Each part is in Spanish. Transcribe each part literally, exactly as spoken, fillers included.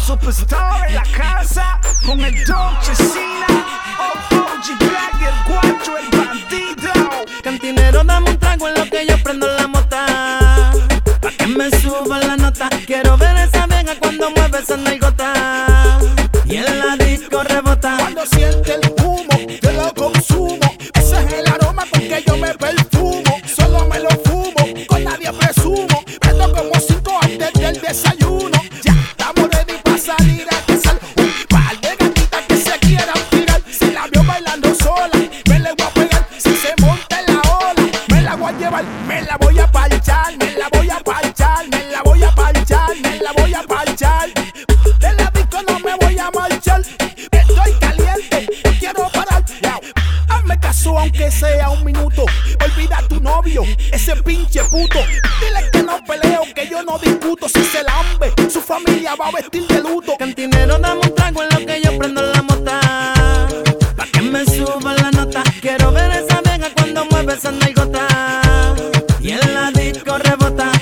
Superstar en la casa con el Don Chesina, O G Black y el Guacho, el bandido. Cantinero, dame un trago en lo que yo prendo la mota, pa' que me suba la nota. Quiero ver esa vieja cuando mueve esa nalgota y en la disco rebota. Cuando siente el humo, yo lo consumo. Ese es el aroma con que yo me perfumo. Solo me lo fumo, con nadie presumo. Prendo como cinco antes del desayuno. Ya estamos ready para salir a casar un par de gatitas que se quieran tirar. Si la veo bailando sola, me le voy a pegar. Si se monta en la ola, me la voy a llevar. Me la voy a parchar, me la voy a parchar, me la voy a parchar, me la voy a parchar. De la disco no me voy a marchar. Estoy caliente, no quiero parar. Hazme caso aunque sea un minuto. Olvida a tu novio, ese pinche puto. Dile que no peleo, que yo no discuto. Si se lambe, su familia va a vestir de luto. Cantinero, dame un trago en lo que yo prendo la mota, pa' que me suba la nota. Quiero ver esa vieja cuando mueve esa nalgota y en la disco rebota.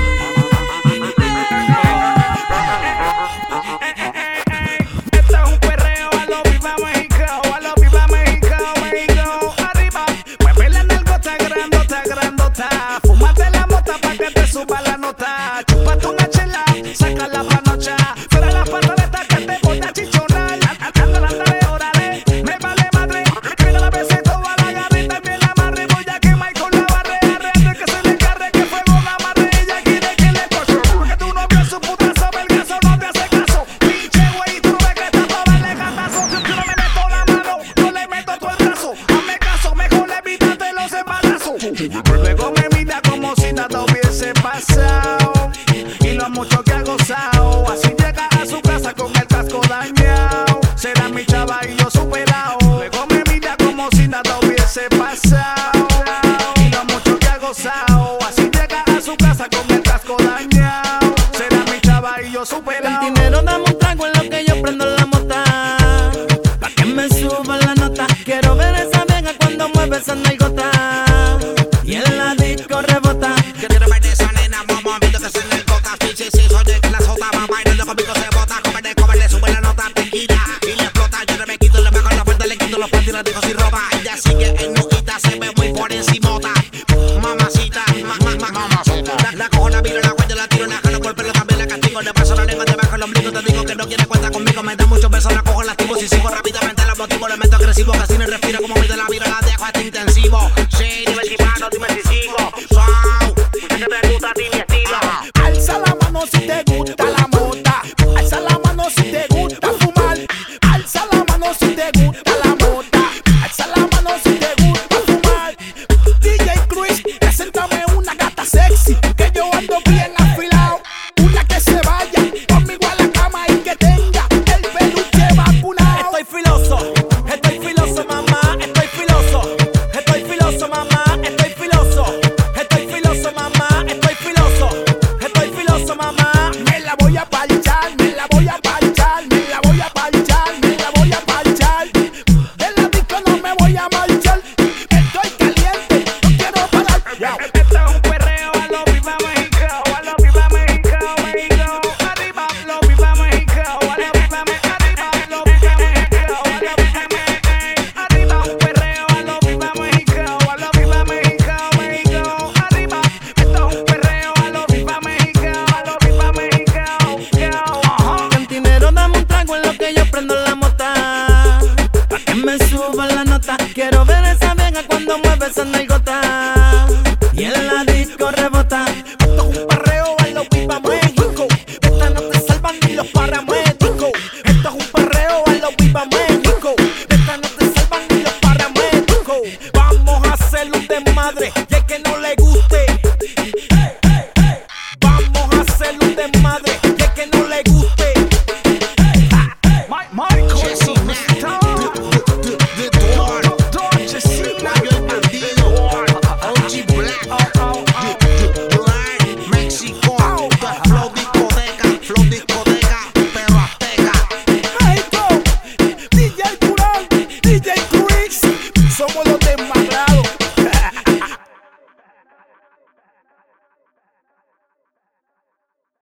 Esto es un perreo a lo viva México, a lo viva México, México. Arriba, mueve la nalgota grandota, grandota. Fúmate la mota pa' que te suba la nota. Chúpate una chela, sácala pa' noche. Fuera la pataleta que te voy a chichonar. Ándale, ándale, órale, me vale madre. Mira la besito a la garrita y bien la amarre. Voy a quemar con la barrea, arreate que se le carre, que fuego la amarre. Ella quiere que le coche, porque tu novio es su putazo, belgazo, no te hace caso. Pinche güey, tú no ves que estás pa' darle gatazo. Yo no me meto la mano, yo le meto todo el brazo. Hazme caso, mejor evítate los embarazos. Luego me mira como si nada hubiese pasado y lo mucho que ha gozado. Así llega a su casa con el casco dañado. Será mi chava y yo superado. Luego me mira como si nada hubiese pasado y lo mucho que ha gozado. Así llega a su casa con el casco dañado. Será mi chava y yo superado. Cantinero, dame un trago en lo que yo prendo la mota, pa' que me suba la nota. Quiero ver esa vieja cuando mueve esa nalgota y en la disco rebota. Quiero ver de esa nena, mamá, viendo que se le bota. Sí, sí, sí, soy que la sota, va bailando conmigo se bota. Comer, comer, le sube la nota, tequila y le explota. Yo no me quito, le bajo la puerta, le quito los panties, la dejo sin ropa. Ella sigue en nujita, se ve muy por encimota. Mamacita, ma, ma, ma, mamacita. La, la cojo, la miro, la guardo, la tiro, la jalo por el pelo, también la castigo. Le paso la lengua debajo del ombligo, te digo que no quiere cuenta conmigo. Me da muchos besos, la cojo, la activo. Si sigo rápidamente la motivo, le meto agresivo. Casi no respiro, como mide la vibra, la dejo hasta intensivo. Sí, nivel chipano, dime si sigo. Wow, que te gusta a ti mi estilo. Alza la mano si te gusta la mota. Alza la mano si te gusta fumar. Alza la mano si te gusta la mota. Alza la mano si te gusta fumar. D J Chris, preséntame una gata sexy, que yo ando bien afilado. Una que se vaya conmigo a la cama y que tenga el peluche vacunado. Estoy filoso, estoy filoso, mamá, estoy filoso. Estoy filoso, mamá, estoy filoso. Estoy filoso, mamá, estoy filoso. Estoy filoso, mamá. Me la voy a parchar, me la voy a parchar, me la voy a parchar, me la voy a parchar. De la disco no me voy a marchar. Estoy caliente, no quiero parar. Esto es un perreo a lo viva México, a lo viva México, México. Arriba, lo viva México, a lo viva México, arriba, lo viva México, a lo viva México. Arriba, un perreo a lo viva México, a lo viva México, México. Arriba, esto es un perreo a lo viva México, a lo viva México. Ajá. Cantinero, dame un trago en lo que yo prendo la mota, pa' que me suba la nota. Quiero ver esa vieja cuando mueve esa nalgota